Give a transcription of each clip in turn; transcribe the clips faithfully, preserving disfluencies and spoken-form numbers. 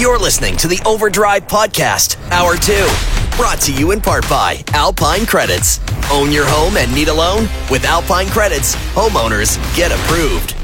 You're listening to the Overdrive Podcast, Hour two. Brought to you in part by Alpine Credits. Own your home and need a loan? With Alpine Credits, homeowners get approved.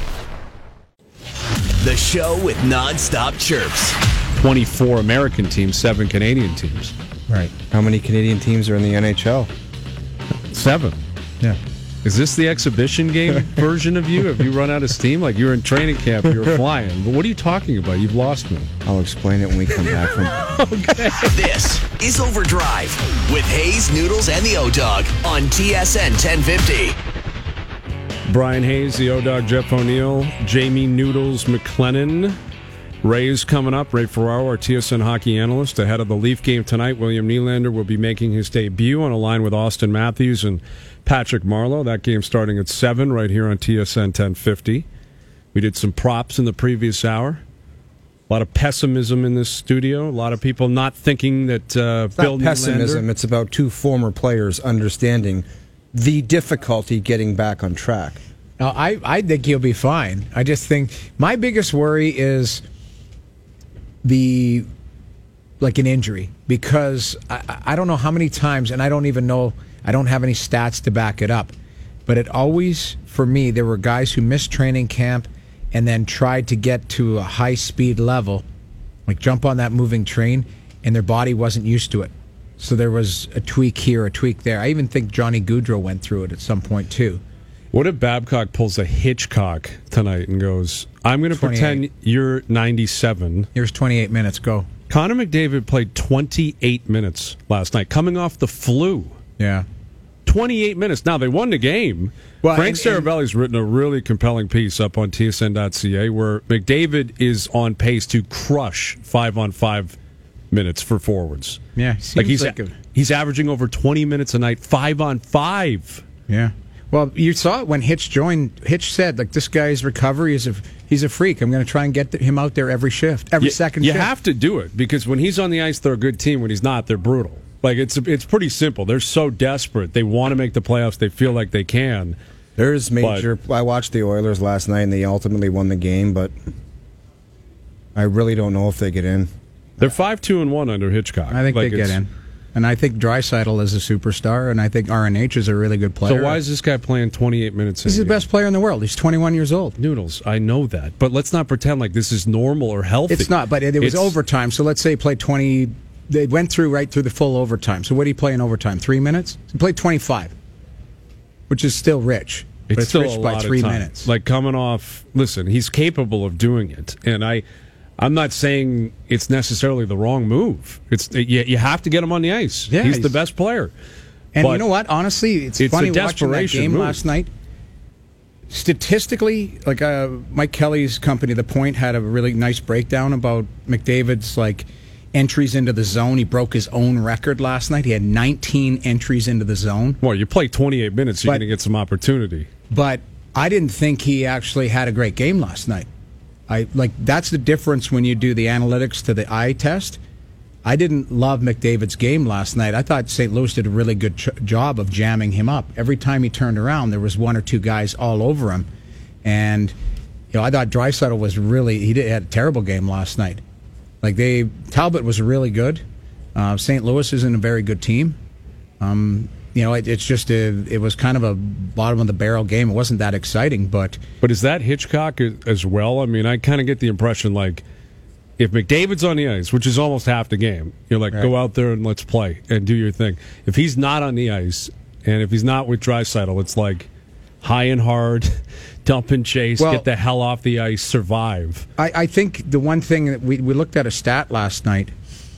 The show with non-stop chirps. twenty-four American teams, seven Canadian teams. Right. How many Canadian teams are in the N H L? Seven. Yeah. Is this the exhibition game version of you? Have you run out of steam? Like you're in training camp, you're flying. But what are you talking about? You've lost me. I'll explain it when we come back from... Okay. This is Overdrive with Hayes, Noodles, and the O-Dog on T S N ten fifty. Brian Hayes, the O-Dog, Jeff O'Neill, Jamie Noodles McLennan. Ray's coming up. Ray Ferraro, our T S N hockey analyst. Ahead of the Leaf game tonight, William Nylander will be making his debut on a line with Austin Matthews and Patrick Marleau. That game starting at seven right here on T S N ten fifty. We did some props in the previous hour. A lot of pessimism in this studio. A lot of people not thinking that uh, it's Bill not pessimism. Nylander... It's about two former players understanding the difficulty getting back on track. No, I, I think he'll be fine. I just think my biggest worry is the like an injury, because I, I don't know how many times, and I don't even know, I don't have any stats to back it up, but it always, for me, there were guys who missed training camp and then tried to get to a high speed level, like jump on that moving train, and their body wasn't used to it. So there was a tweak here, a tweak there. I even think Johnny Gaudreau went through it at some point too. What if Babcock pulls a Hitchcock tonight and goes, I'm going to pretend you're ninety-seven. Here's twenty-eight minutes, go. Connor McDavid played twenty-eight minutes last night, coming off the flu. Yeah. twenty-eight minutes. Now, they won the game. Well, Frank and, and, Saravelli's written a really compelling piece up on T S N dot C A where McDavid is on pace to crush five-on-five minutes for forwards. Yeah. Like he's, like a, he's averaging over twenty minutes a night, five-on-five. Yeah. Well, you saw it when Hitch joined. Hitch said, like, this guy's recovery is a, he's a freak. I'm going to try and get him out there every shift, every you, second you shift. You have to do it, because when he's on the ice, they're a good team. When he's not, they're brutal. Like, it's it's pretty simple. They're so desperate. They want to make the playoffs. They feel like they can. There's major... But, I watched the Oilers last night, and they ultimately won the game, but I really don't know if they get in. They're five two and one under Hitchcock. I think like they get in. And I think Draisaitl is a superstar, and I think R N H is a really good player. So why is this guy playing twenty-eight minutes? He's the game? Best player in the world. He's twenty-one years old. Noodles, I know that. But let's not pretend like this is normal or healthy. It's not, but it, it was it's, overtime. So let's say he played twenty... They went through right through the full overtime. So what did he play in overtime? Three minutes? He played twenty-five, which is still rich. It's, but it's still rich a by lot three of time. minutes. Like coming off... Listen, he's capable of doing it. And I... I'm not saying it's necessarily the wrong move. It's you, you have to get him on the ice. Yeah, he's, he's the best player. And but you know what? Honestly, it's, it's funny a watching that game move. last night. Statistically, like uh, Mike Kelly's company, The Point, had a really nice breakdown about McDavid's like entries into the zone. He broke his own record last night. He had nineteen entries into the zone. Well, you play twenty-eight minutes, you're but, going to get some opportunity. But I didn't think he actually had a great game last night. I like that's the difference when you do the analytics to the eye test. I didn't love McDavid's game last night. I thought Saint Louis did a really good ch- job of jamming him up. Every time he turned around, there was one or two guys all over him, and you know I thought Draisaitl was really he did, had a terrible game last night. Like they Talbot was really good. Uh, Saint Louis isn't a very good team. Um, You know, it, it's just a, it was kind of a bottom of the barrel game. It wasn't that exciting, but but is that Hitchcock as well? I mean, I kind of get the impression like if McDavid's on the ice, which is almost half the game, you're like, right. Go out there and let's play and do your thing. If he's not on the ice and if he's not with Draisaitl, it's like high and hard, dump and chase, well, get the hell off the ice, survive. I, I think the one thing that we we looked at a stat last night.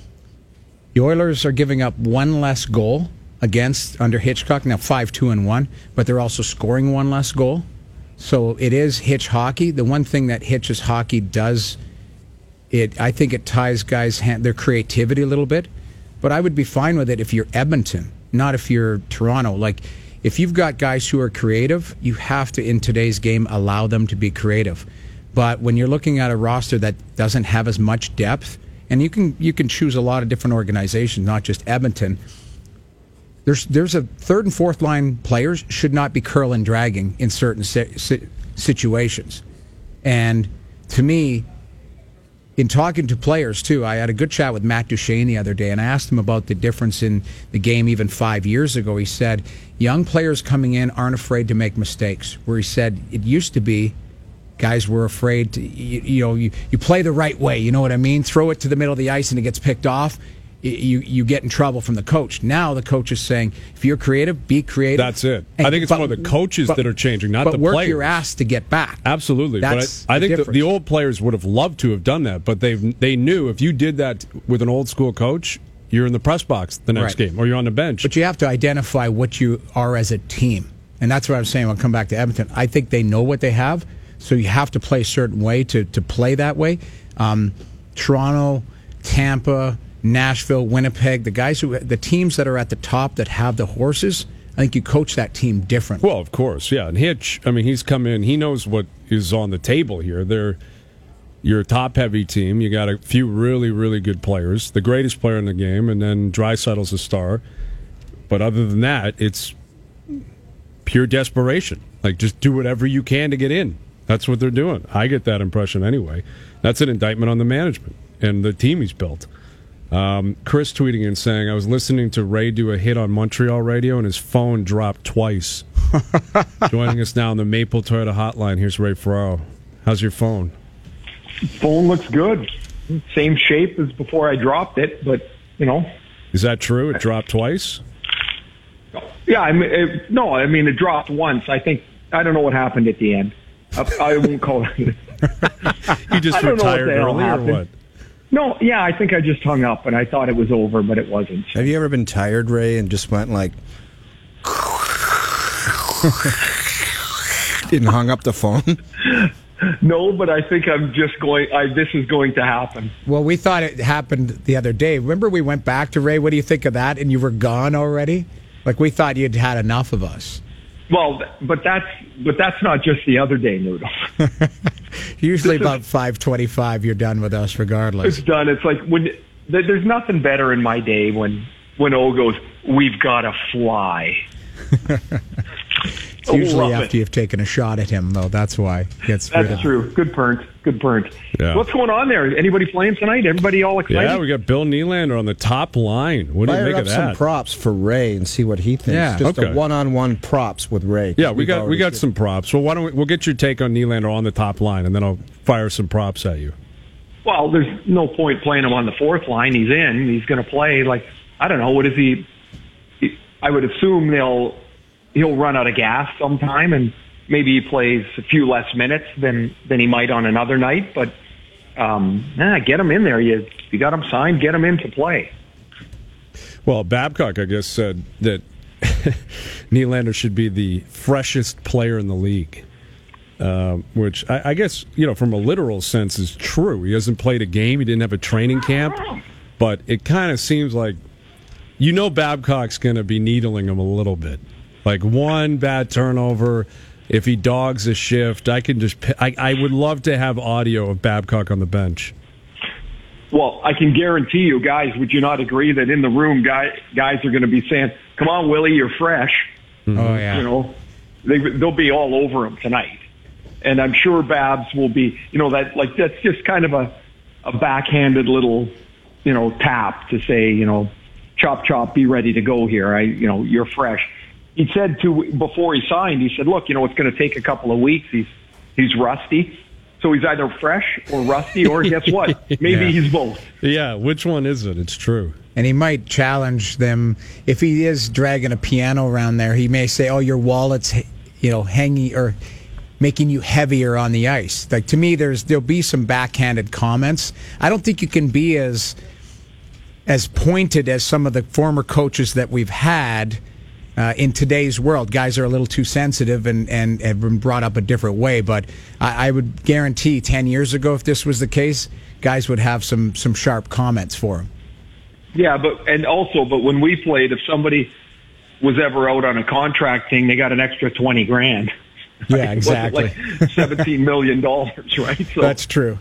The Oilers are giving up one less goal against under Hitchcock, now five two and one, but they're also scoring one less goal. So it is Hitch hockey. The one thing that Hitch's hockey does, it I think it ties guys' hand, their creativity a little bit. But I would be fine with it if you're Edmonton, not if you're Toronto. Like if you've got guys who are creative, you have to in today's game allow them to be creative. But when you're looking at a roster that doesn't have as much depth, and you can you can choose a lot of different organizations, not just Edmonton. There's there's a third and fourth line players should not be curl and dragging in certain si- si- situations, and to me, in talking to players, too, I had a good chat with Matt Duchene the other day, and I asked him about the difference in the game even five years ago. He said, young players coming in aren't afraid to make mistakes, where he said it used to be guys were afraid to, you, you know, you, you play the right way, you know what I mean? Throw it to the middle of the ice and it gets picked off. You you get in trouble from the coach. Now the coach is saying, if you're creative, be creative. That's it. And, I think it's but, more the coaches but, that are changing, not but the work players. your ass to get back. Absolutely. That's but I, I the think the, difference. the old players would have loved to have done that, but they they knew if you did that with an old school coach, you're in the press box the next Right. game, or you're on the bench. But you have to identify what you are as a team. And that's what I'm saying. I'll come back to Edmonton. I think they know what they have, so you have to play a certain way to, to play that way. Um, Toronto, Tampa, Nashville, Winnipeg, the guys who, the teams that are at the top that have the horses, I think you coach that team differently. Well, of course, yeah. And Hitch, I mean, he's come in. He knows what is on the table here. They're you're a top-heavy team. You got a few really, really good players. The greatest player in the game, and then Draisaitl's a star. But other than that, it's pure desperation. Like, just do whatever you can to get in. That's what they're doing. I get that impression anyway. That's an indictment on the management and the team he's built. Um, Chris tweeting in saying, I was listening to Ray do a hit on Montreal radio and his phone dropped twice. Joining us now on the Maple Toyota hotline, here's Ray Ferraro. How's your phone? Phone looks good. Same shape as before I dropped it, but, you know. Is that true? It dropped twice? Yeah, I mean, it, no, I mean, it dropped once. I think, I don't know what happened at the end. I, I won't call it. You just I don't know what retired the hell early or happened. what? No, yeah, I think I just hung up, and I thought it was over, but it wasn't. Have you ever been tired, Ray, and just went like and hung up the phone? No, but I think I'm just going, I, this is going to happen. Well, we thought it happened the other day. Remember we went back to Ray? What do you think of that? And you were gone already? Like, we thought you'd had enough of us. Well, but that's but that's not just the other day, Noodle. Usually about five twenty-five, you're done with us regardless. It's done. It's like when there- there's nothing better in my day when when O goes, we've got to fly. It's usually Love after it. you've taken a shot at him, though. That's why. Gets rid That's of true. Good burnt. Good burnt. Yeah. What's going on there? Anybody playing tonight? Everybody all excited? Yeah, we got Bill Nylander on the top line. What do you Fire make up of some that? props for Ray and see what he thinks. Yeah. Just Okay. a one-on-one props with Ray. Yeah, we We've got we already got seen- some props. Well, why don't we, we'll get your take on Nylander on the top line, and then I'll fire some props at you. Well, there's no point playing him on the fourth line. He's in. He's going to play. Like, I don't know. What is he? he I would assume they'll he'll run out of gas sometime, and maybe he plays a few less minutes than than he might on another night. But um, nah, get him in there. You you got him signed. Get him in to play. Well, Babcock, I guess, said that Nylander should be the freshest player in the league, uh, which I, I guess, you know, from a literal sense is true. He hasn't played a game. He didn't have a training camp. But it kind of seems like, you know, Babcock's going to be needling him a little bit. Like one bad turnover, if he dogs a shift, I can just, I, I would love to have audio of Babcock on the bench. Well, I can guarantee you, guys, would you not agree that in the room, guy, guys are going to be saying, come on, Willie, you're fresh. Oh, yeah. You know, they, they'll be all over him tonight. And I'm sure Babs will be, you know, that like that's just kind of a, a backhanded little, you know, tap to say, you know, chop, chop, be ready to go here. I, you know, you're fresh. He said to, before he signed, he said, look, you know, it's going to take a couple of weeks. He's, he's rusty. So he's either fresh or rusty, or guess what? Maybe Yeah. he's both. Yeah, which one is it? It's true. And he might challenge them. If he is dragging a piano around there, he may say, oh, your wallet's, you know, hanging or making you heavier on the ice. Like, to me, there's there'll be some backhanded comments. I don't think you can be as as pointed as some of the former coaches that we've had uh, in today's world. Guys are a little too sensitive and, and have been brought up a different way. But I, I would guarantee ten years ago, if this was the case, guys would have some some sharp comments for him. Yeah, but and also, but when we played, if somebody was ever out on a contract thing, they got an extra twenty grand. Yeah, It wasn't exactly. like seventeen million dollars, right? So That's true.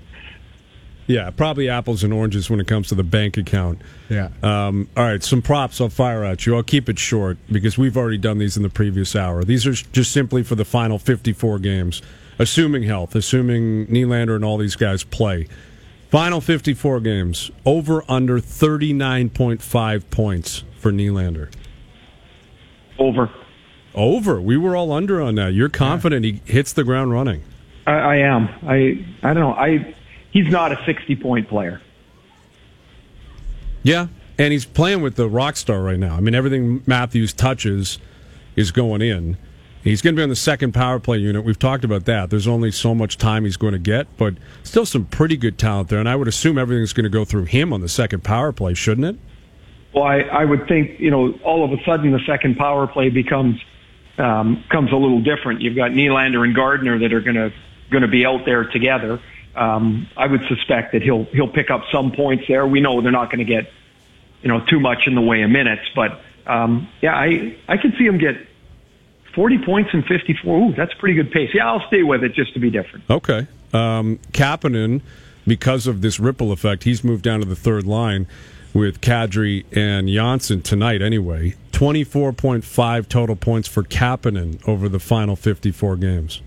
Yeah, probably apples and oranges when it comes to the bank account. Yeah. Um, all right, some props I'll fire at you. I'll keep it short because we've already done these in the previous hour. These are just simply for the final fifty-four games, assuming health, assuming Nylander and all these guys play. Final fifty-four games. Over under thirty-nine point five points for Nylander. Over. Over. We were all under on that. You're confident yeah. he hits the ground running. I, I am. I I don't know. I he's not a sixty-point player. Yeah, and he's playing with the rock star right now. I mean, everything Matthews touches is going in. He's going to be on the second power play unit. We've talked about that. There's only so much time he's going to get, but still some pretty good talent there. And I would assume everything's going to go through him on the second power play, shouldn't it? Well, I, I would think, you know, all of a sudden the second power play becomes um, comes a little different. You've got Nylander and Gardner that are going to going to be out there together. Um, I would suspect that he'll he'll pick up some points there. We know they're not going to get, you know, too much in the way of minutes, but um, yeah, I I can see him get forty points in fifty-four. Ooh, that's pretty good pace. Yeah, I'll stay with it just to be different. Okay. Um, Kapanen, because of this ripple effect, he's moved down to the third line with Kadri and Janssen tonight anyway. twenty-four point five total points for Kapanen over the final fifty-four games.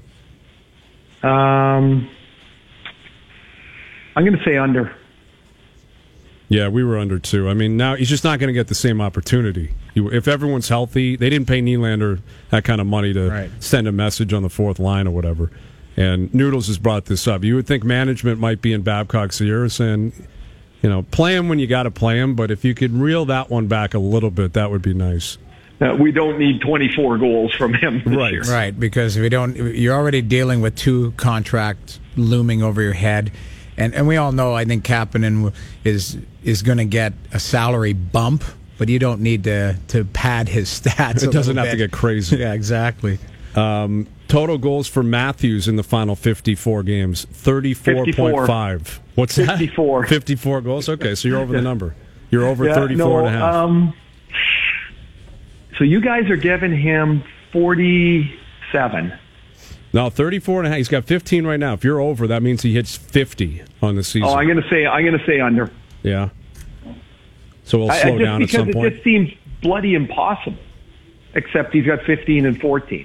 Um, I'm going to say under. Yeah, we were under too. I mean, now he's just not going to get the same opportunity. If everyone's healthy, they didn't pay Nylander that kind of money to right. send a message on the fourth line or whatever. And Noodles has brought this up. You would think management might be in Babcock's ear saying, you know, play him when you got to play him, but if you could reel that one back a little bit, that would be nice. Uh, we don't need twenty-four goals from him this right. year. Right, because we don't. You're already dealing with two contracts looming over your head. And and we all know, I think Kapanen is is going to get a salary bump, but you don't need to, to pad his stats. It doesn't have bit. to get crazy. Yeah, exactly. Um, total goals for Matthews in the final fifty-four games, thirty-four point five. What's that? fifty-four. fifty-four goals? Okay, so you're over the number. You're over yeah, thirty-four no, and a half. Um, so you guys are giving him forty-seven. No, thirty-four and a half. He's got fifteen right now. If you're over, that means he hits fifty on the season. Oh, I'm going to say I'm going to say under. Yeah. So we'll I, slow I just, down at some because point. it just seems bloody impossible. Except he's got fifteen and fourteen.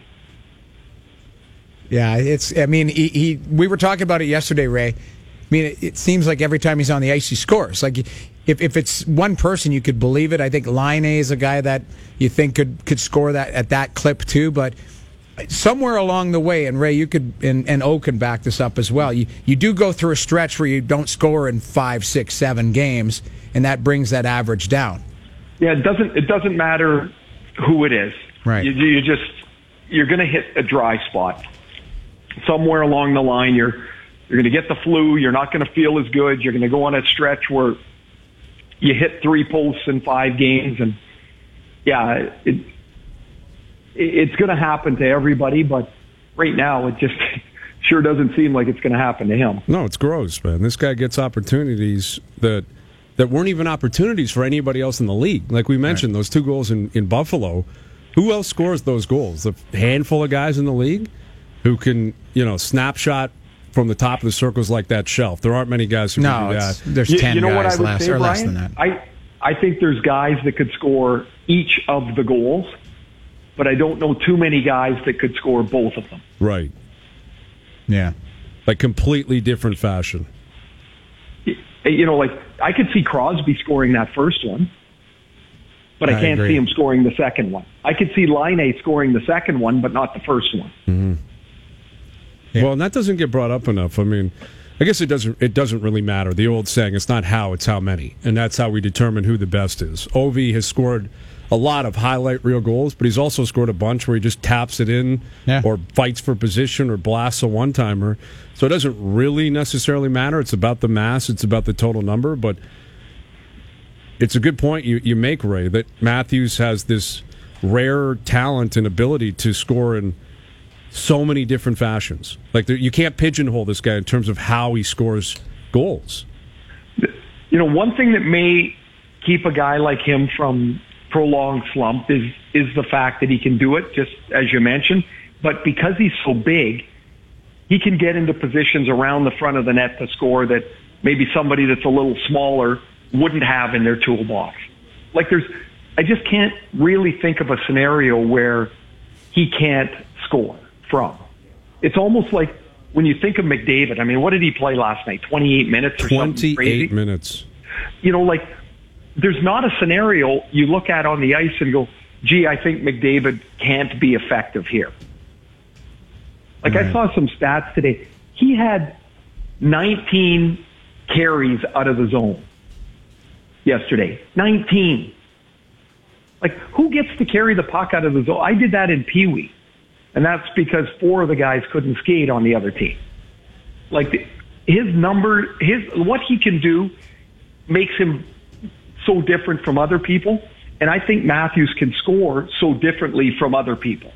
Yeah, it's. I mean, he, he. We were talking about it yesterday, Ray. I mean, it, it seems like every time he's on the ice, he scores. Like, if if it's one person, you could believe it. I think Laine is a guy that you think could could score that at that clip too. But somewhere along the way, and Ray, you could, and, and O can back this up as well. You you do go through a stretch where you don't score in five, six, seven games, and that brings that average down. Yeah, it doesn't. It doesn't matter who it is. Right. You, you just you're going to hit a dry spot somewhere along the line. You're you're going to get the flu. You're not going to feel as good. You're going to go on a stretch where you hit three posts in five games, and yeah, it, it's going to happen to everybody. But right now, it just sure doesn't seem like it's going to happen to him. No, it's gross, man. This guy gets opportunities that that weren't even opportunities for anybody else in the league. Like we mentioned, right. Those two goals in, in Buffalo. Who else scores those goals? A handful of guys in the league who can, you know, snapshot from the top of the circles like that shelf. There aren't many guys who no, can do that. There's you, ten you know guys what I would less, say, or Brian? less than that. I, I think there's guys that could score each of the goals, but I don't know too many guys that could score both of them. Right. Yeah. Like completely different fashion. You know, like I could see Crosby scoring that first one, but I, I can't agree. see him scoring the second one. I could see Laine scoring the second one, but not the first one. Mm-hmm. Yeah. Well, and that doesn't get brought up enough. I mean, I guess it doesn't. It doesn't really matter. The old saying, "It's not how, it's how many," and that's how we determine who the best is. Ovi has scored a lot of highlight reel goals, but he's also scored a bunch where he just taps it in, yeah. or fights for position, or blasts a one timer. So it doesn't really necessarily matter. It's about the mass. It's about the total number. But it's a good point you, you make, Ray, that Matthews has this rare talent and ability to score in so many different fashions. Like there, you can't pigeonhole this guy in terms of how he scores goals. You know, one thing that may keep a guy like him from prolonged slump is is the fact that he can do it, just as you mentioned. But because he's so big, he can get into positions around the front of the net to score that maybe somebody that's a little smaller wouldn't have in their toolbox. Like there's, I just can't really think of a scenario where he can't score from. It's almost like when you think of McDavid, I mean, what did he play last night? twenty-eight minutes or something crazy? twenty-eight minutes. You know, like, there's not a scenario you look at on the ice and go, gee, I think McDavid can't be effective here. Like, right. I saw some stats today. He had nineteen carries out of the zone yesterday. nineteen. Like, who gets to carry the puck out of the zone? I did that in Pee Wee, and that's because four of the guys couldn't skate on the other team. Like, the, his number, his what he can do makes him so different from other people, and I think Matthews can score so differently from other people.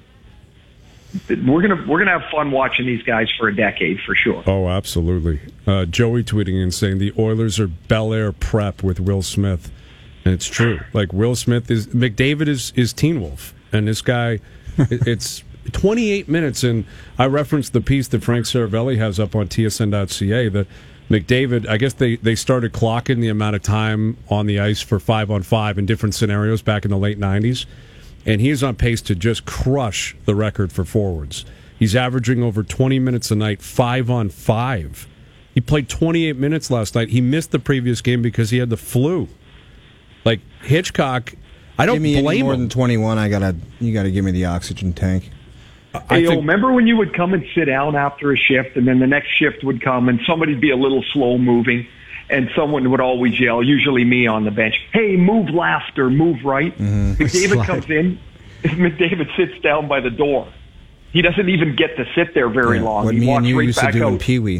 We're gonna we're gonna have fun watching these guys for a decade for sure. Oh, absolutely. Uh, Joey tweeting and saying the Oilers are Bel Air prep with Will Smith, and it's true. Like, Will Smith is McDavid is is Teen Wolf, and this guy, it, it's twenty-eight minutes. And I referenced the piece that Frank Saravelli has up on T S N dot C A that McDavid, I guess they they started clocking the amount of time on the ice for five on five in different scenarios back in the late nineties. And he's on pace to just crush the record for forwards. He's averaging over twenty minutes a night, five on five. He played twenty-eight minutes last night. He missed the previous game because he had the flu. Like, Hitchcock, I don't give me blame any more him. than twenty-one. I gotta, you gotta give me the oxygen tank. I I think, think, remember when you would come and sit down after a shift, and then the next shift would come, and somebody'd be a little slow moving, and someone would always yell, usually me on the bench, hey, move left or move right. Mm-hmm. McDavid comes in, McDavid sits down by the door. He doesn't even get to sit there very Yeah, long. what he me walks and you right used to back do out. in Pee Wee.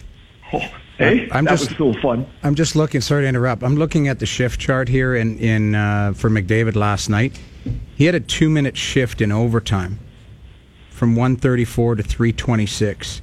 Oh, hey, I'm that just- was so fun. I'm just looking. Sorry to interrupt. I'm looking at the shift chart here in in uh, for McDavid last night. He had a two minute shift in overtime, from one thirty-four to three twenty-six.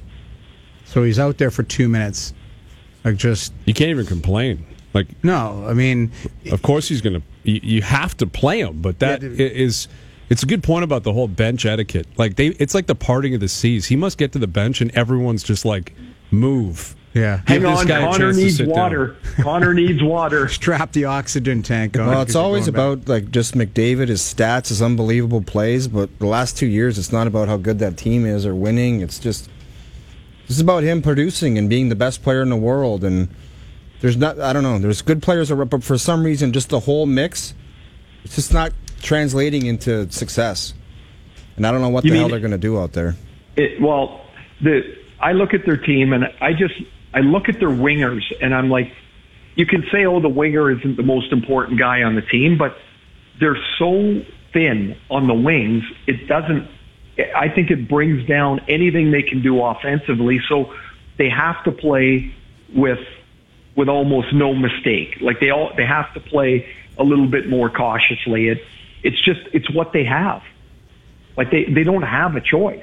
So he's out there for two minutes. Like, just you can't even complain. Like, no. I mean, of course he's going to. You, you have to play him, but that Yeah, is. It's a good point about the whole bench etiquette. Like, they, it's like the parting of the seas. He must get to the bench, and everyone's just like, move. yeah. Give Hang this on, guy a Connor chance to needs sit water. down. Connor needs water. Strap the oxygen tank on. Well, it's because you're always going back. about like just McDavid, his stats, his unbelievable plays. But the last two years, it's not about how good that team is or winning. It's just it's about him producing and being the best player in the world. And there's not, I don't know, there's good players, but for some reason, just the whole mix, it's just not translating into success. And I don't know what You the mean- hell they're going to do out there. It, well, the I look at their team and I just I look at their wingers and I'm like, you can say, oh, the winger isn't the most important guy on the team, but they're so thin on the wings. It doesn't. I think it brings down anything they can do offensively. So they have to play with with almost no mistake. Like they all they have to play a little bit more cautiously. It it's just it's what they have. Like they, they don't have a choice.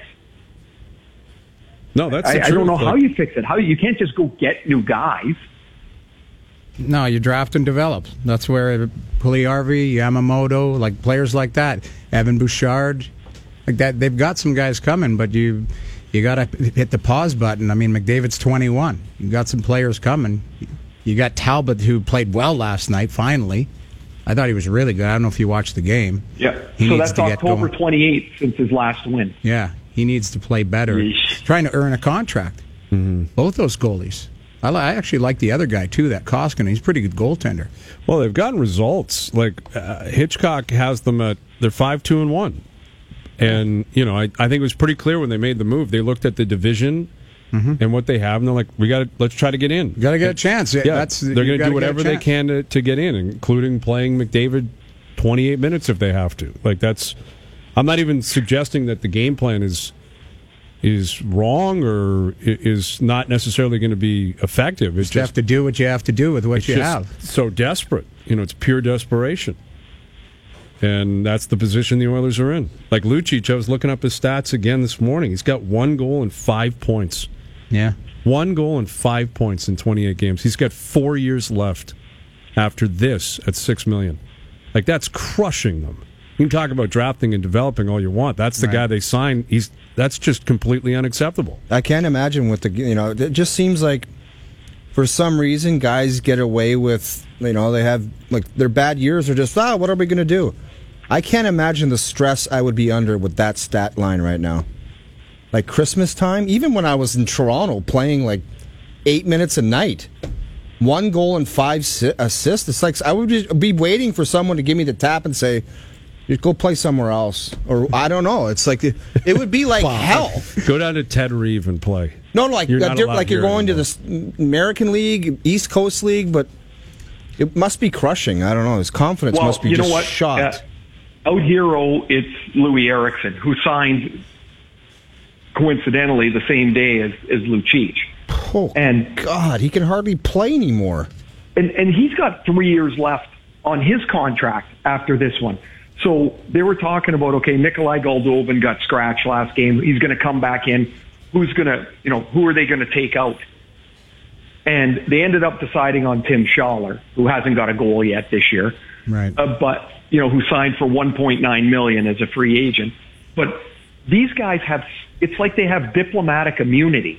No, that's I, the I don't know truth. how Like, you fix it. How you can't just go get new guys. No, you draft and develop. That's where Puliarvi, Yamamoto, like players like that, Evan Bouchard, like that. They've got some guys coming, but you you got to hit the pause button. I mean, McDavid's twenty-one. You got some players coming. You got Talbot, who played well last night. Finally, I thought he was really good. I don't know if you watched the game. Yeah. He so needs that's to get October going. twenty-eighth since his last win. Yeah, he needs to play better. Yeesh. Trying to earn a contract. Mm-hmm. Both those goalies. I, li- I actually like the other guy too, that Koskinen. He's a pretty good goaltender. well, they've gotten results. Like uh, Hitchcock has them at they're five two and one, and you know I, I think it was pretty clear when they made the move. They looked at the division mm-hmm. and what they have, and they're like, we got to let's try to get in. You got to get a chance. Yeah, That's, they're you going to gotta do get a whatever they chance. can to, to get in, including playing McDavid twenty-eight minutes if they have to. Like that's, I'm not even suggesting that the game plan is is wrong or i- is not necessarily going to be effective. It's You have just to do what you have to do with what it's you just have. so desperate. You know, it's pure desperation. And that's the position the Oilers are in. Like Lucic, I was looking up his stats again this morning. He's got one goal and five points. Yeah. One goal and five points in twenty-eight games. He's got four years left after this at six million dollars. Like, that's crushing them. You can talk about drafting and developing all you want. That's the Right. guy they signed. He's That's just completely unacceptable. I can't imagine what the, you know, it just seems like for some reason guys get away with, you know, they have, like, their bad years are just, ah, what are we going to do? I can't imagine the stress I would be under with that stat line right now. like Christmas time, even when I was in Toronto playing like eight minutes a night, one goal and five si- assists. It's like I would just be waiting for someone to give me the tap and say, "Just go play somewhere else," or I don't know. It's like it, it would be like hell. Go down to Ted Reeve and play. No, like You're uh, not di- allowed like you're here going anymore. to the American League, East Coast League, but it must be crushing. I don't know. His confidence Well, must be you know just what? shot. Uh, out here, oh, it's Louis Eriksson, who signed coincidentally the same day as, as Lucic. Oh, and God, he can hardly play anymore. And, and he's got three years left on his contract after this one. So they were talking about, okay, Nikolai Goldobin got scratched last game. He's going to come back in. Who's going to, you know, who are they going to take out? And they ended up deciding on Tim Schaller, who hasn't got a goal yet this year. Right. Uh, but, you know, who signed for one point nine million dollars as a free agent. But these guys have, it's like they have diplomatic immunity.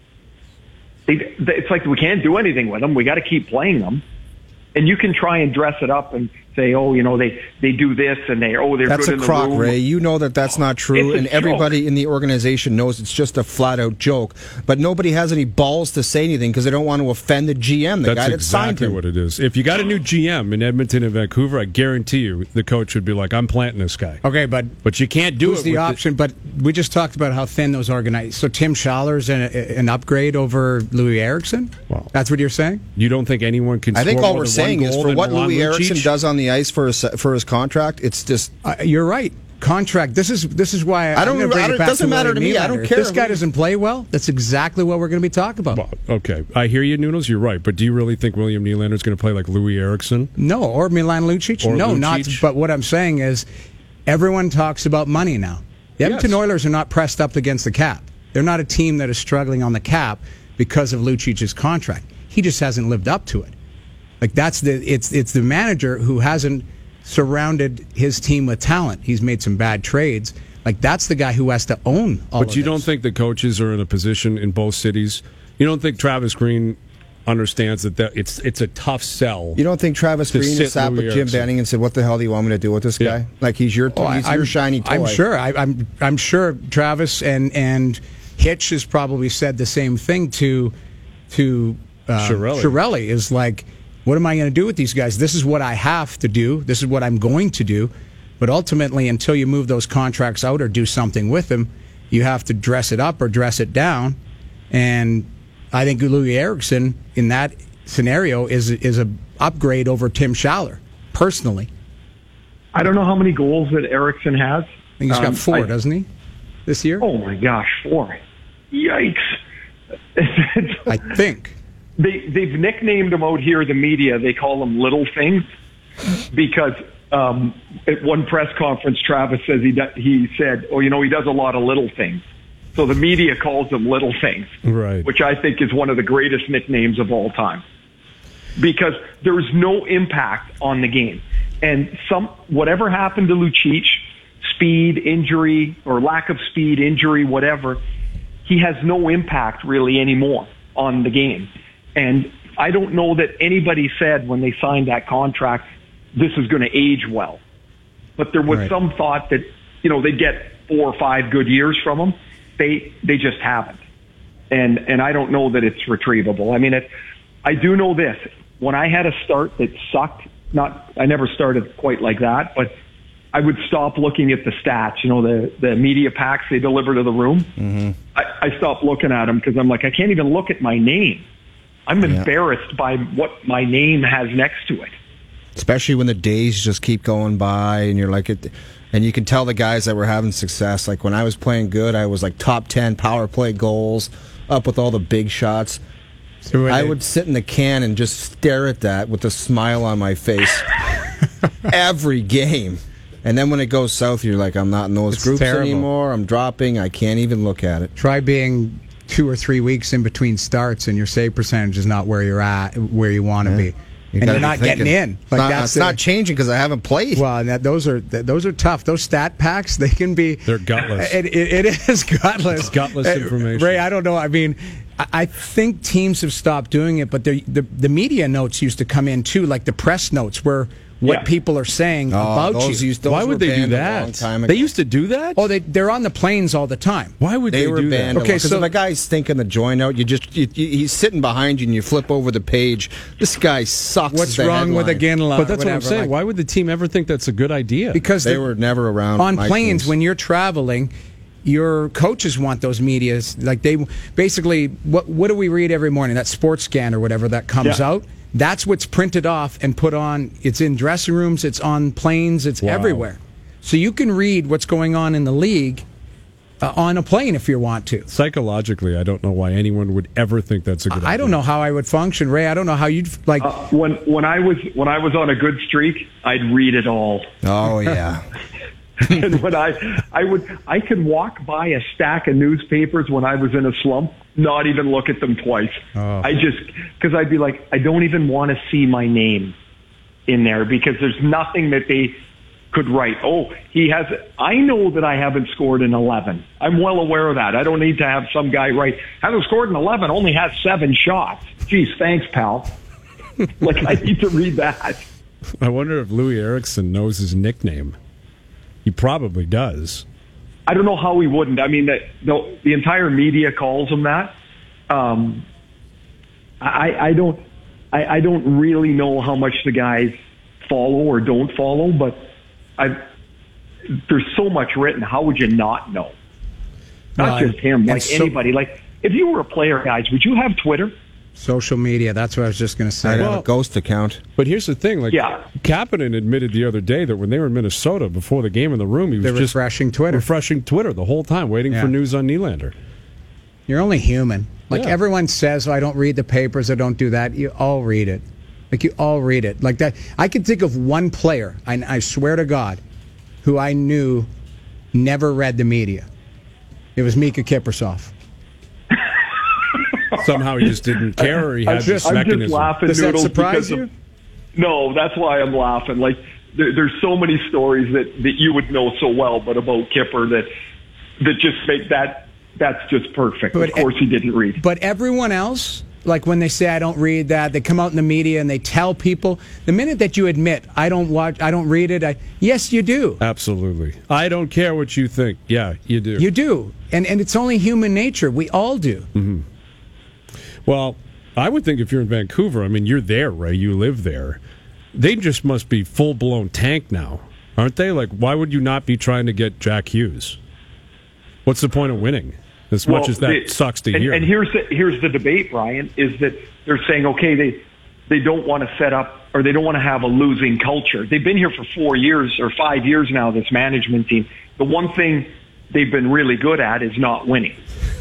They, it's like we can't do anything with them. We got to keep playing them. And you can try and dress it up and say, oh, you know, they, they do this and they, oh, they're That's good a in the crock, room. Ray. You know that that's not true, It's a and everybody in the organization knows it's just a flat-out joke. But nobody has any balls to say anything because they don't want to offend the G M, the That's guy that signed exactly him. what it is. If you got a new G M in Edmonton and Vancouver, I guarantee you the coach would be like, I'm planting this guy. Okay, but But you can't do who's it the with option? But we just talked about how thin those organize. So Tim Schaller's an, an upgrade over Louis Eriksson? Well, That's what you're saying? You don't think anyone can I think score all more we're than saying one is goal for than what Milan Louis Eriksson Lucic? does on the ice for his, for his contract, it's just... Uh, you're right. Contract. This is this is why I, I don't- I'm gonna bring I don't- it back doesn't to matter William to me. I Nylander. don't If care this guy who- doesn't play well, that's exactly what we're going to be talking about. Well, okay. I hear you, Noodles. You're right. But do you really think William Nylander is going to play like Louis Eriksson? No, or Milan Lucic. Or no, Lucic. not. But what I'm saying is, everyone talks about money now. The Edmonton Yes. Oilers are not pressed up against the cap. They're not a team that is struggling on the cap because of Lucic's contract. He just hasn't lived up to it. Like that's the it's it's the manager who hasn't surrounded his team with talent. He's made some bad trades. Like that's the guy who has to own all But of you this. don't think the coaches are in a position in both cities? You don't think Travis Green understands that, that it's it's a tough sell? You don't think Travis To Green sit sat Louis with Jim Eriksson. Benning and said, "What the hell do you want me to do with this guy? Yeah. Like he's your Oh, he's I- your I'm- shiny toy." I'm sure. I, I'm I'm sure Travis and and Hitch has probably said the same thing to to uh, Chiarelli. Chiarelli is like, what am I going to do with these guys? This is what I have to do. This is what I'm going to do. But ultimately, until you move those contracts out or do something with them, you have to dress it up or dress it down. And I think Louis Eriksson in that scenario is is a upgrade over Tim Schaller, personally. I don't know how many goals that Eriksson has. I think he's got Um, four, I- doesn't he, this year? Oh my gosh, four! Yikes! I think. they they've nicknamed him out here, the media. They call him Little Things because um, at one press conference, Travis says he do, he said, "Oh, you know, he does a lot of little things." So the media calls him Little Things, Right. which I think is one of the greatest nicknames of all time because there's no impact on the game, and some whatever happened to Lucic, speed, injury, or lack of speed, injury, whatever, he has no impact really anymore on the game. And I don't know that anybody said when they signed that contract, this is going to age well. But there was Right. some thought that, you know, they'd get four or five good years from him. They, they just haven't. And, and I don't know that it's retrievable. I mean, it, I do know this. When I had a start that sucked, not, I never started quite like that, but I would stop looking at the stats, you know, the, the media packs they deliver to the room. Mm-hmm. I, I stopped looking at them because I'm like, I can't even look at my name. I'm Yeah. embarrassed by what my name has next to it. Especially when the days just keep going by and you're like it, and you can tell the guys that were having success. Like when I was playing good, I was like top ten power play goals, up with all the big shots. So I would sit in the can and just stare at that with a smile on my face every game. And then when it goes south, you're like, I'm not in those It's groups terrible. anymore. I'm dropping. I can't even look at it. Try being two or three weeks in between starts and your save percentage is not where you're at, where you want to be. You and gotta you're be not thinking. getting in. It's not, that's it's the- not changing because I haven't played. Well, and that, those are that, those are tough. Those stat packs, they can be. They're gutless. It, it, it is gutless. It's gutless Uh, information. Ray, I don't know. I mean, I, I think teams have stopped doing it, but the the media notes used to come in too, like the press notes, where what Yeah. people are saying Oh, about those you. used- those Why were would they do banned a long that? time ago. They used to do that? Oh, they they're on the planes all the time. Why would they, They were do banned. that? Okay, Okay, so so- if a guy's stinking the joint out, you just you, you, he's sitting behind you, and you flip over the page. This guy sucks. What's is the wrong with a headline. Ginla? But that's what I'm whatever, saying. like- Why would the team ever think that's a good idea? Because They the- were never around on my planes teams. when you're traveling. Your coaches want those medias. Like they basically, what what do we read every morning? That sports scan or whatever that comes Yeah. out. That's what's printed off and put on. It's in dressing rooms. It's on planes. It's Wow. everywhere. So you can read what's going on in the league uh, on a plane if you want to. Psychologically, I don't know why anyone would ever think that's a good idea. I don't know how I would function, Ray. I don't know how you'd like. Uh, when when I was when I was on a good streak, I'd read it all. Oh yeah. And when I I would I could walk by a stack of newspapers when I was in a slump, not even look at them twice. Oh. I just because I'd be like, I don't even want to see my name in there because there's nothing that they could write. Oh, he has. I know that I haven't scored an eleven. I'm well aware of that. I don't need to have some guy write, hasn't scored an eleven, only has seven shots. Geez, thanks, pal. Like I need to read that. I wonder if Louis Eriksson knows his nickname. He probably does. I don't know how he wouldn't. I mean, the the, the entire media calls him that. Um, I, I don't. I, I don't really know how much the guys follow or don't follow, but I. There's so much written. How would you not know? Not Well, just him, and like so- anybody. Like if you were a player, guys, would you have Twitter? Social media. That's what I was just going to say. I'd have Well- a ghost account. But here's the thing: like, Yeah. Kapanen admitted the other day that when they were in Minnesota before the game in the room, he was They're just refreshing Twitter. refreshing Twitter the whole time, waiting Yeah. for news on Nylander. You're only human. Like Yeah. everyone says, oh, I don't read the papers, I don't do that. You all read it. Like you all read it. Like that. I can think of one player, I, I swear to God, who I knew never read the media. It was Mika Kiprasov. Somehow he just didn't care, or he I'm had just, this I'm mechanism. just laughing. Does that Noodles, surprise because you? Of, no, that's why I'm laughing. Like there, there's so many stories that, that you would know so well, but about Kipper that that just make that that's just perfect. But of course, he didn't read. But everyone else, like when they say I don't read that, they come out in the media and they tell people. The minute that you admit I don't watch, I don't read it. I, yes, you do. Absolutely. I don't care what you think. Yeah, you do. You do, and and it's only human nature. We all do. Mm-hmm. Well, I would think if you're in Vancouver, I mean, you're there, Ray. You live there. They just must be full blown tank now, aren't they? Like, why would you not be trying to get Jack Hughes? What's the point of winning? As much Well, as that they- sucks to and, hear. And here's the here's the debate, Brian, is that they're saying, okay, they they don't want to set up or they don't want to have a losing culture. They've been here for four years or five years now, this management team. The one thing they've been really good at is not winning.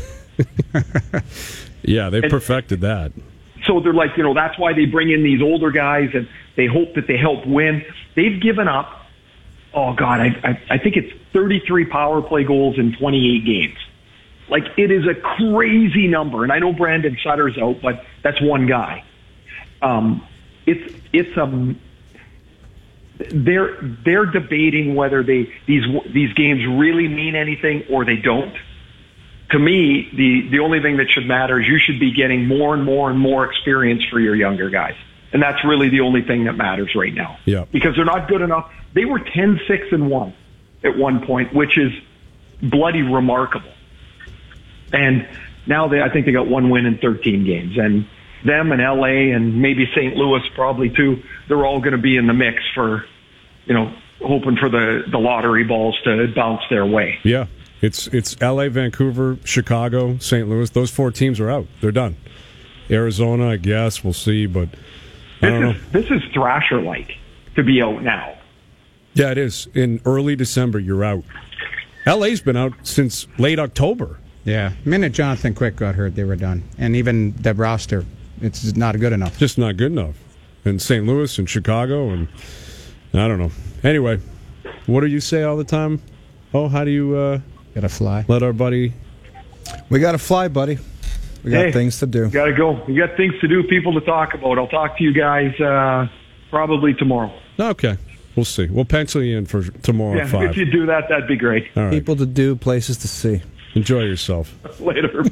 Yeah, they've and- perfected that. So they're like, you know, that's why they bring in these older guys and they hope that they help win. They've given up, oh God, I, I, I think it's thirty-three power play goals in twenty-eight games. Like it is a crazy number. And I know Brandon Sutter's out, but that's one guy. Um, it's, it's, um, they're, they're debating whether they, these, these games really mean anything or they don't. To me, the, the only thing that should matter is you should be getting more and more and more experience for your younger guys. And that's really the only thing that matters right now. Yeah. Because they're not good enough. They were ten six and one at one point, which is bloody remarkable. And now they, I think they got one win in thirteen games. And them and L A and maybe Saint Louis probably too, they're all going to be in the mix for, you know, hoping for the, the lottery balls to bounce their way. Yeah. It's it's L A, Vancouver, Chicago, Saint Louis. Those four teams are out. They're done. Arizona, I guess. We'll see, but I This don't know. is, this is Thrasher-like to be out now. Yeah, it is. In early December, you're out. L A's been out since late October. Yeah. The minute Jonathan Quick got hurt, they were done. And even the roster, it's not good enough. Just not good enough. And Saint Louis and Chicago, and I don't know. Anyway, what do you say all the time? Oh, how do you uh, Gotta fly. let our buddy... We got to fly, buddy. We got Hey, things to do. You got to go. You got things to do, people to talk about. I'll talk to you guys uh, probably tomorrow. Okay, we'll see. We'll pencil you in for tomorrow Yeah, at five. if you do that, that'd be great. All right. People to do, places to see. Enjoy yourself. Later.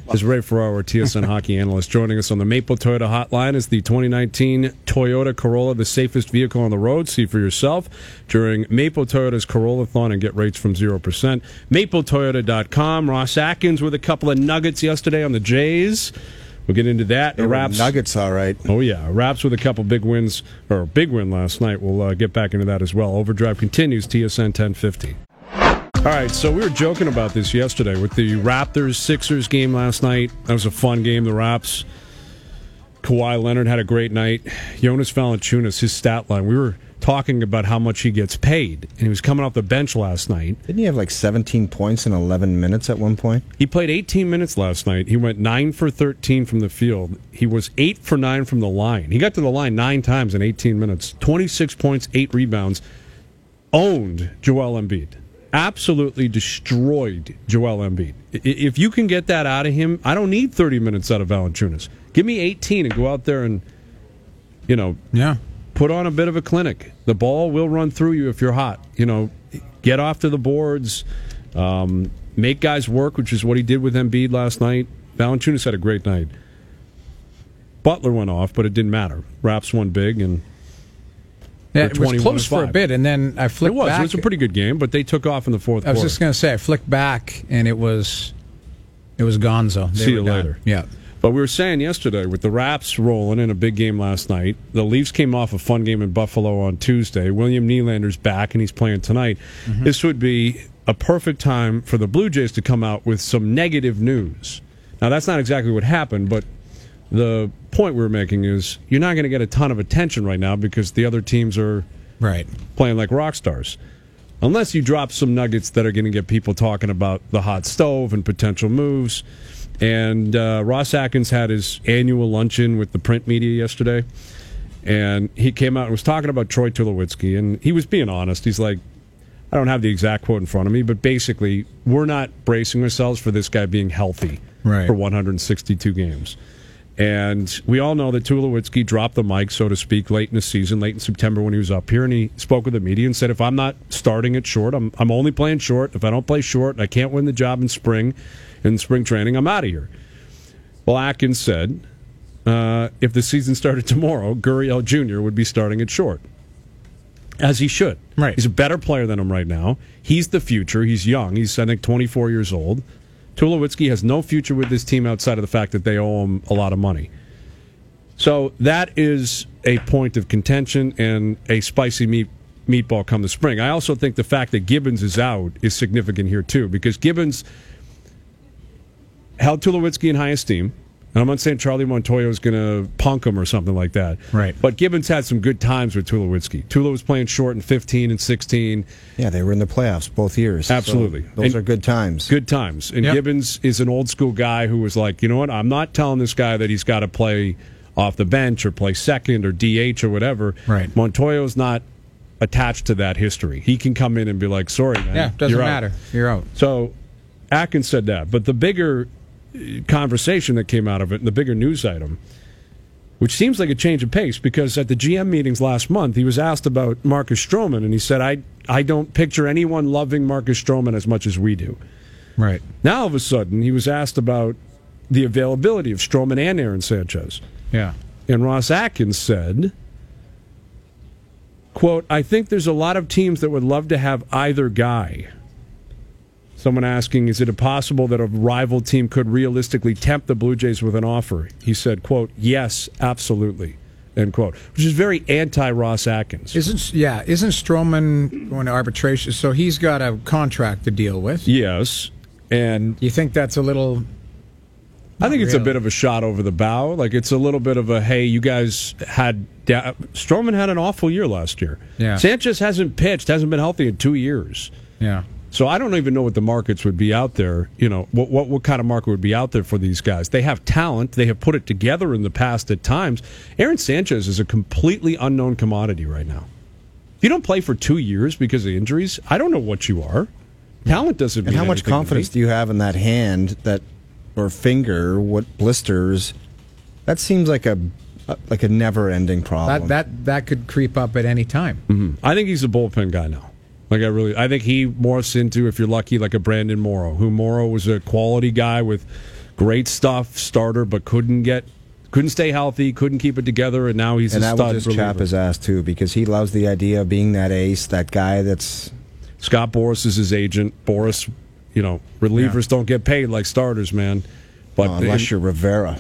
is Ray Ferraro, our T S N hockey analyst, joining us on the Maple Toyota hotline. Is the twenty nineteen Toyota Corolla the safest vehicle on the road? See for yourself during Maple Toyota's Corolla-thon and get rates from zero percent. Maple Toyota dot com. Ross Atkins with a couple of nuggets yesterday on the Jays. We'll get into that. They were Raps, nuggets, all right. Oh, yeah. Raps with a couple big wins, or a big win last night. We'll uh, get back into that as well. Overdrive continues, T S N ten fifty. All right, so we were joking about this yesterday with the Raptors-Sixers game last night. That was a fun game. The Raps, Kawhi Leonard had a great night. Jonas Valanciunas, his stat line, we were talking about how much he gets paid, and he was coming off the bench last night. Didn't he have like seventeen points in eleven minutes at one point? He played eighteen minutes last night. He went nine for thirteen from the field. He was eight for nine from the line. He got to the line nine times in eighteen minutes. twenty-six points, eight rebounds. Owned Joel Embiid. Absolutely destroyed Joel Embiid. If you can get that out of him, I don't need thirty minutes out of Valanciunas. Give me eighteen and go out there and, you know, yeah, put on a bit of a clinic. The ball will run through you if you're hot. You know, get off to the boards, um, make guys work, which is what he did with Embiid last night. Valanciunas had a great night. Butler went off, but it didn't matter. Raps won big, and yeah, it was close for a bit, and then I flicked it was. back. It was a pretty good game, but they took off in the fourth I was quarter. just going to say, I flicked back, and it was it was gonzo. They See were you done. later. Yeah. But we were saying yesterday, with the Raps rolling in a big game last night, the Leafs came off a fun game in Buffalo on Tuesday. William Nylander's back, and he's playing tonight. Mm-hmm. This would be a perfect time for the Blue Jays to come out with some negative news. Now, that's not exactly what happened, but the point we were making is you're not going to get a ton of attention right now because the other teams are right playing like rock stars. Unless you drop some nuggets that are going to get people talking about the hot stove and potential moves. And uh, Ross Atkins had his annual luncheon with the print media yesterday, and he came out and was talking about Troy Tulowitzki, and he was being honest. He's like, I don't have the exact quote in front of me, but basically, we're not bracing ourselves for this guy being healthy right. for one hundred sixty-two games. And we all know that Tulowitzki dropped the mic, so to speak, late in the season, late in September when he was up here, and he spoke with the media and said, if I'm not starting at short, I'm, I'm only playing short. If I don't play short, I can't win the job in spring, in spring training, I'm out of here. Well, Atkins said, uh, if the season started tomorrow, Gurriel Junior would be starting at short. As he should. Right. He's a better player than him right now. He's the future. He's young. He's, I think, twenty-four years old. Tulowitzki has no future with this team outside of the fact that they owe him a lot of money. So that is a point of contention and a spicy meat meatball come the spring. I also think the fact that Gibbons is out is significant here, too, because Gibbons held Tulowitzki in high esteem. And I'm not saying Charlie Montoya is going to punk him or something like that. Right. But Gibbons had some good times with Tulowitzki. Tulo was playing short in fifteen and sixteen. Yeah, they were in the playoffs both years. Absolutely. So those and are good times. Good times. And yep. Gibbons is an old school guy who was like, you know what, I'm not telling this guy that he's got to play off the bench or play second or D H or whatever. Right. Montoya's not attached to that history. He can come in and be like, sorry, man. Yeah, doesn't you're matter. Out. You're out. So Atkins said that. But the bigger conversation that came out of it, and the bigger news item, which seems like a change of pace, because at the G M meetings last month, he was asked about Marcus Stroman, and he said, I, I don't picture anyone loving Marcus Stroman as much as we do. Right. Now, all of a sudden, he was asked about the availability of Stroman and Aaron Sanchez. Yeah. And Ross Atkins said, quote, I think there's a lot of teams that would love to have either guy. Someone asking, is it possible that a rival team could realistically tempt the Blue Jays with an offer? He said, quote, yes, absolutely, end quote, which is very anti-Ross Atkins. Isn't yeah? Isn't Stroman going to arbitration? So he's got a contract to deal with. Yes, and You think that's a little? I think it's really. a bit of a shot over the bow. Like, it's a little bit of a, hey, you guys had... Da- Stroman had an awful year last year. Yeah. Sanchez hasn't pitched, hasn't been healthy in two years. Yeah. So I don't even know what the markets would be out there. You know, what, what what kind of market would be out there for these guys? They have talent. They have put it together in the past at times. Aaron Sanchez is a completely unknown commodity right now. If you don't play for two years because of injuries, I don't know what you are. Talent doesn't mean And how much anything to confidence me. do you have in that hand that, or finger, what blisters? That seems like a like a never-ending problem. That that that could creep up at any time. Mm-hmm. I think he's a bullpen guy now. Like I really, I think he morphs into, if you're lucky, like a Brandon Morrow, who Morrow was a quality guy with great stuff, starter, but couldn't get, couldn't stay healthy, couldn't keep it together, and now he's and a that stud would just reliever. chap his ass too, because he loves the idea of being that ace, that guy that's. Scott Boras is his agent. Boras, you know, relievers Yeah. don't get paid like starters, man. But Uh, unless and, you're Rivera.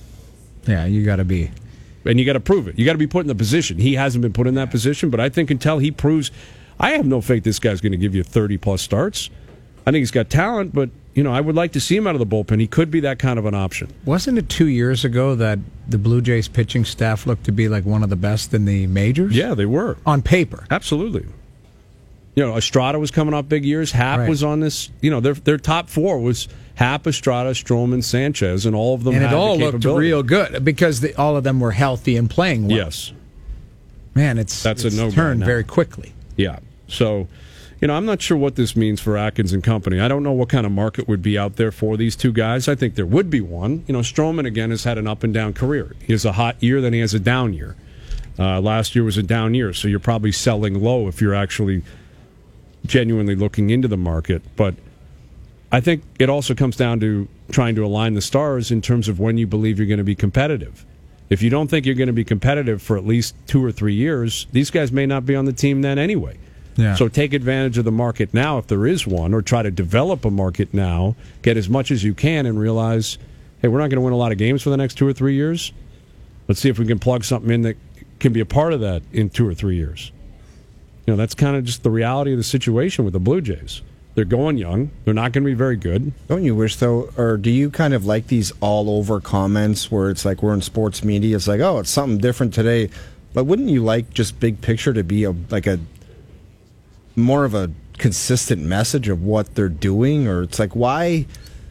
Yeah, you got to be. and you got to prove it. You got to be put in the position. He hasn't been put in that position, but I think until he proves, I have no faith this guy's going to give you thirty plus starts. I think he's got talent, but you know, I would like to see him out of the bullpen. He could be that kind of an option. Wasn't it two years ago that the Blue Jays pitching staff looked to be like one of the best in the majors? Yeah, they were. On paper. Absolutely. You know, Estrada was coming off big years. Happ Right. was on this. You know, their their top four was Happ, Estrada, Stroman, Sanchez, and all of them And it had all the looked capability. real good because the, all of them were healthy and playing well. Yes. Man, it's, That's a it's no-go turned now. very quickly. Yeah. So, you know, I'm not sure what this means for Atkins and company. I don't know what kind of market would be out there for these two guys. I think there would be one. You know, Stroman, again, has had an up and down career. He has a hot year, then he has a down year. Uh, last year was a down year, so you're probably selling low if you're actually genuinely looking into the market. But I think it also comes down to trying to align the stars in terms of when you believe you're going to be competitive. If you don't think you're going to be competitive for at least two or three years, these guys may not be on the team then anyway. Yeah. So take advantage of the market now if there is one, or try to develop a market now, get as much as you can, and realize, hey, we're not going to win a lot of games for the next two or three years. Let's see if we can plug something in that can be a part of that in two or three years. You know, that's kind of just the reality of the situation with the Blue Jays. They're going young. They're not going to be very good. Don't you wish, though, or do you kind of like these all-over comments where it's like we're in sports media, it's like, oh, it's something different today. But wouldn't you like just big picture to be a like a more of a consistent message of what they're doing? Or it's like, why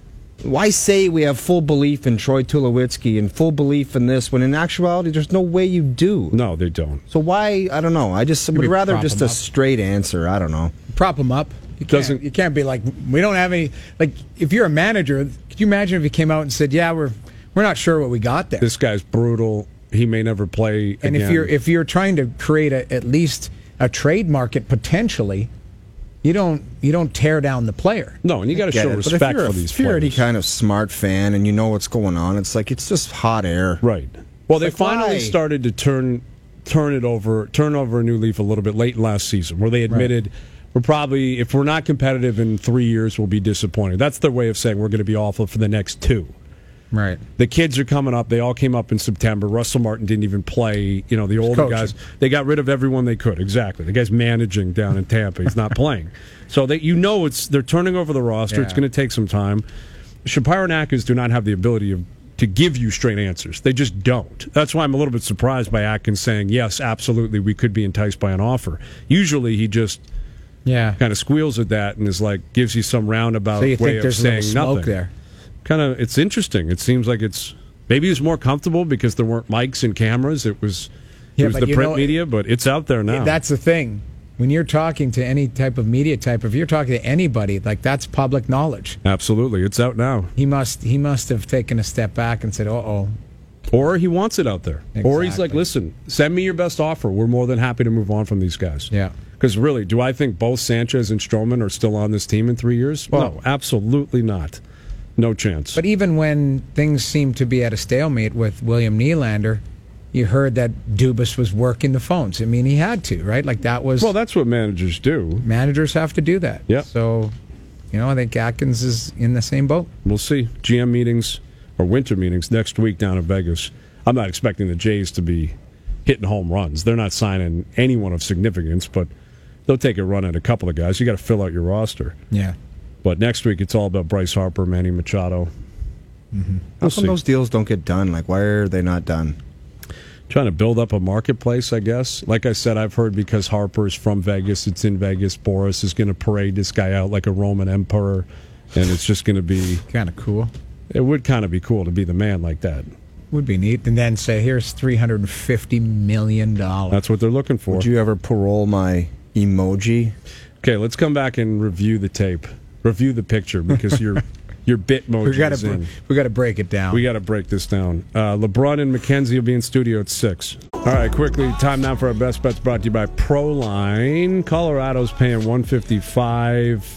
why say we have full belief in Troy Tulowitzki and full belief in this when in actuality there's no way you do? No, they don't. So why, I don't know, I just would Maybe rather prop just them a up. straight answer. I don't know. Prop them up. You Doesn't- can't, you can't be like, we don't have any. Like, if you're a manager, could you imagine if he came out and said, yeah, we're we're not sure what we got there? This guy's brutal. He may never play and again. if you're if you're trying to create a, at least a trade market potentially, you don't you don't tear down the player. No, and you got to Get show it. But if respect you're, for a- these if you're any players. kind of smart fan and you know what's going on, it's like it's just hot air. Right. Well, they like, finally why? started to turn turn it over, turn over a new leaf a little bit late last season, where they admitted we're probably, if we're not competitive in three years, we'll be disappointed. That's their way of saying we're going to be awful for the next two. Right. The kids are coming up. They all came up in September. Russell Martin didn't even play. You know, the older coaching. guys, they got rid of everyone they could. Exactly. The guy's managing down in Tampa. He's not playing. So they, you know, it's they're turning over the roster. It's Yeah. going to take some time. Shapiro and Atkins do not have the ability of, to give you straight answers. They just don't. That's why I'm a little bit surprised by Atkins saying, yes, absolutely, we could be enticed by an offer. Usually he just Yeah. kind of squeals at that and is like, gives you some roundabout So you way think of there's a saying little smoke nothing. there? Kind of, it's interesting. It seems like it's maybe it's more comfortable because there weren't mics and cameras. It was Yeah, it was but the you print know- media, but it's out there now. That's the thing. When you're talking to any type of media type, if you're talking to anybody, like that's public knowledge. Absolutely, it's out now. He must he must have taken a step back and said, "Uh oh." Or he wants it out there. Or he's like, Exactly. listen, send me your best offer. We're more than happy to move on from these guys. Yeah. Because really, do I think both Sanchez and Stroman are still on this team in three years? Well- no, absolutely not. No chance. But even when things seemed to be at a stalemate with William Nylander, you heard that Dubas was working the phones. I mean, he had to, right? Like that was well, that's what managers do. managers have to do that. Yeah. So, you know, I think Atkins is in the same boat. We'll see. G M meetings or winter meetings next week down in Vegas. I'm not expecting the Jays to be hitting home runs. They're not signing anyone of significance, but they'll take a run at a couple of guys. You got to fill out your roster. Yeah. But next week, it's all about Bryce Harper, Manny Machado. Mm-hmm. How We'll come see. those deals don't get done? Like, why are they not done? Trying to build up a marketplace, I guess. Like I said, I've heard because Harper's from Vegas, it's in Vegas, Boris is going to parade this guy out like a Roman emperor, and it's just going to be, Kind of cool. it would kind of be cool to be the man like that. Would be neat. And then say, here's three hundred fifty million dollars. That's what they're looking for. Would you ever parole my emoji? Okay, let's come back and review the tape. Review the picture because your your Bitmoji We got is in. to we got to break it down. We got to break this down. Uh, LeBron and Mackenzie will be in studio at six. All right, quickly, time now for our best bets brought to you by Proline. Colorado's paying one fifty-five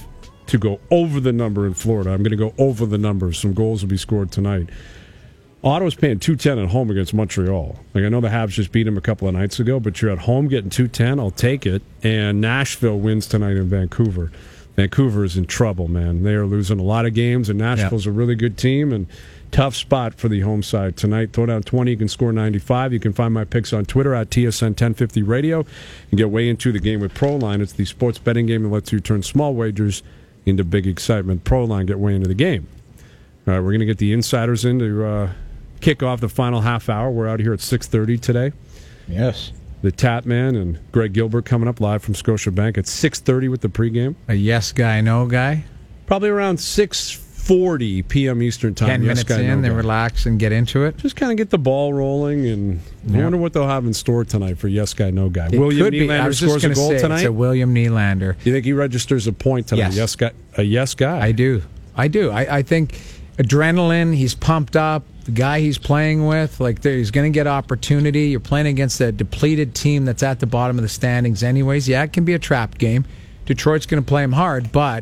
to go over the number in Florida. I'm going to go over the number. Some goals will be scored tonight. Ottawa's paying two ten at home against Montreal. Like, I know the Habs just beat them a couple of nights ago, but you're at home getting two ten. I'll take it. And Nashville wins tonight in Vancouver. Vancouver is in trouble, man. They are losing a lot of games, and Nashville's yep. a really good team, and tough spot for the home side tonight. Throw down twenty, you can score ninety-five. You can find my picks on Twitter at T S N ten fifty Radio and get way into the game with Proline. It's the sports betting game that lets you turn small wagers into big excitement. Proline, get way into the game. All right, we're going to get the insiders in to uh, kick off the final half hour. We're out here at six thirty today. Yes. The Tatman and Greg Gilbert coming up live from Scotiabank at six thirty with the pregame. A yes guy, no guy? Probably around six forty p.m. Eastern time. Ten yes minutes guy, in, no then guy. Relax and get into it. Just kind of get the ball rolling, and Yeah. I wonder what they'll have in store tonight for yes guy, no guy. It William could be. I Nylander was just scores a gonna goal say, tonight. It's a William Nylander. Do you think he registers a point tonight? Yes. Yes guy, a yes guy. I do. I do. I, I think adrenaline, he's pumped up. The guy he's playing with, like, there, he's going to get opportunity. You're playing against a depleted team that's at the bottom of the standings anyways. Yeah, it can be a trap game. Detroit's going to play him hard, but,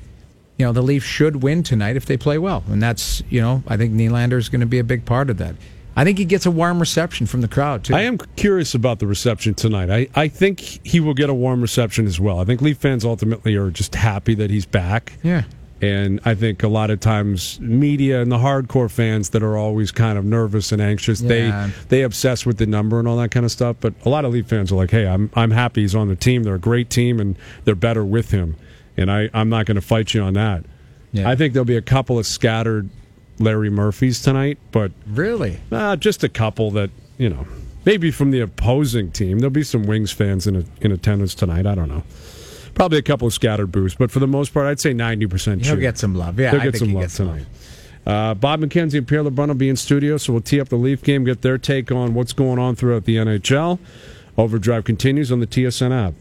you know, the Leafs should win tonight if they play well. And that's, you know, I think Nylander is going to be a big part of that. I think he gets a warm reception from the crowd, too. I am curious about the reception tonight. I, I think he will get a warm reception as well. I think Leaf fans ultimately are just happy that he's back. Yeah. And I think a lot of times media and the hardcore fans that are always kind of nervous and anxious, Yeah. they they obsess with the number and all that kind of stuff. But a lot of Leaf fans are like, hey, I'm I'm happy he's on the team. They're a great team, and they're better with him. And I, I'm not going to fight you on that. Yeah. I think there'll be a couple of scattered Larry Murphys tonight, but Really? uh, just a couple that, you know, maybe from the opposing team. There'll be some Wings fans in, a, in attendance tonight. I don't know. Probably a couple of scattered boos, but for the most part, I'd say ninety percent He'll cheer. get some love. Yeah, He'll I get think some he love gets some tonight. Uh, Bob McKenzie and Pierre LeBrun will be in studio, so we'll tee up the Leaf game, get their take on what's going on throughout the N H L. Overdrive continues on the T S N app.